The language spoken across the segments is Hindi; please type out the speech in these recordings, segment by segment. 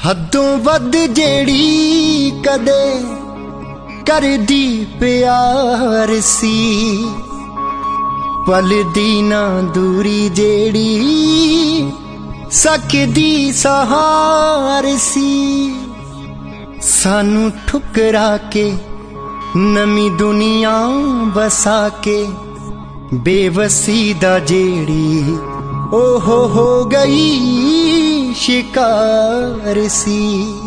हदों वध जेड़ी कदे करदी प्यार सी, पलदी ना दूरी जेड़ी सकदी सहार सी। सानू ठुकरा के नमी दुनिया बसा के बेवसी दा जेड़ी ओहो हो गई शिकार सी।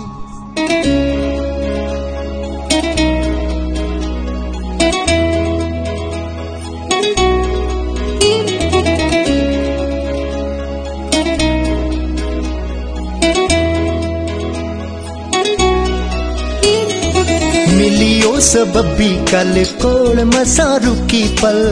मिलियो सबबी कल कोल मसा रुकी पल,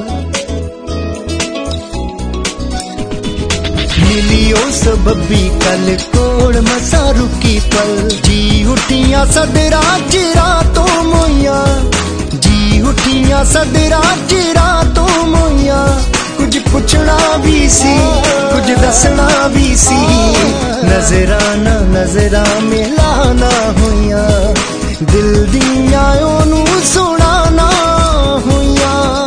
मिलियो सबबी कल कोल मसा रुकी पल। जी उठियां सदरा चिरा तो मोइया, जी उठियां सदरा चिरा तो मोइया। कुछ पुछना भी सी कुछ दसना भी सी, नजराना नजरा मिलाना होइया, दिल दियां ओनू सुनाना होइया।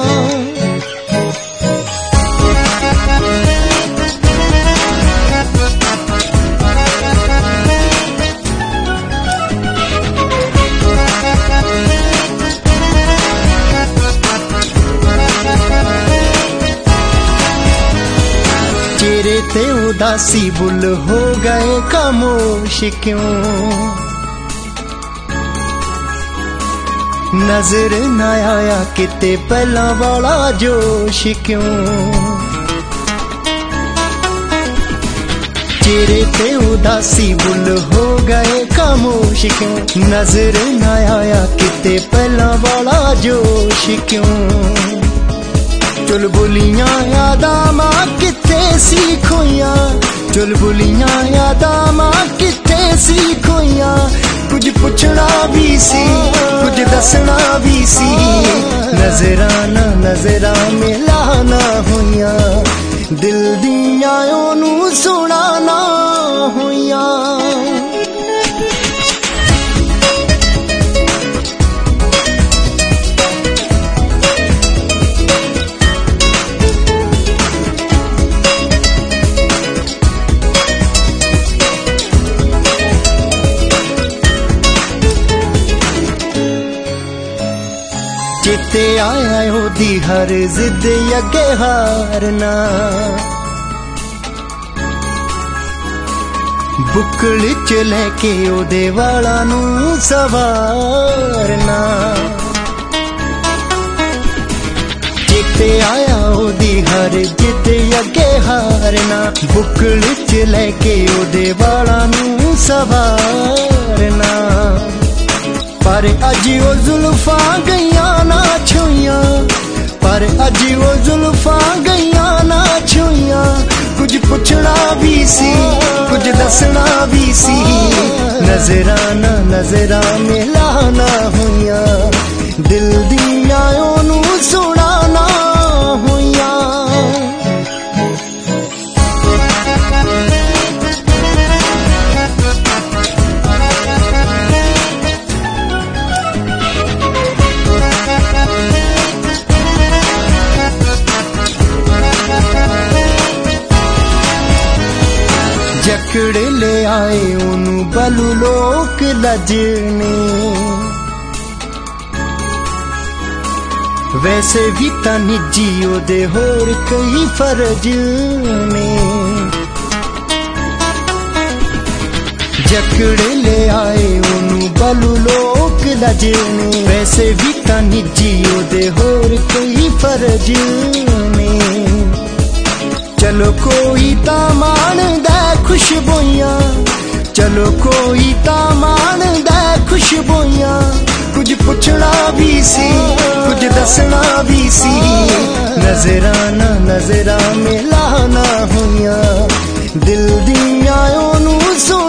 चेहरे ते उदासी बुल हो गए खामोश क्यों, नजर न आया किते पहला वाला जोश क्यों। चेहरे पे उदासी बुल हो गए खामोश क्यों, नजर न आया किते पहला वाला जोश क्यों। चुलबुलियां यादां मां किते सी खोइयां, चुलबुलियां यादां मां किते सी खोइयां। कुछ पुछना भी सी कुछ दसना भी सी, नजराना नजरा मिलाना होइया, दिल दियां ओनू सुनाना होइया। चिते आया ओदी हर जिद अगे हारना, बुकल च लेके ओदे वाला नू सवारना। चिते आया ओदी हर जिद अगे हारना, बुकल च लेके ओदे वाला नू सवारना। पर अज वो जुल्फा गईया ना छुइया, पर अज वो जुल्फा गईया ना छुइया। कुछ पुछना भी सी कुछ दसना भी सी, नजराना नजरा मिलाना होइया, दिल दियां ओनू सुनाना होइया। जकड़ ले आए ओनू बलू लोक लजने, वैसे भी तां निजी ओदे होर कई फर्ज ने। जकड़ ले आए ओनू बलू लोक लजने, वैसे भी तां निजी ओदे होर कई फर्ज ने। चलो कोई ता मान दे खुशबोइयां, चलो कोई ता मान दे खुशबोइयां। कुछ पुछना भी सी कुछ दसना भी सी, नजराना नजरा मिलाना होइया, दिल दियां ओनू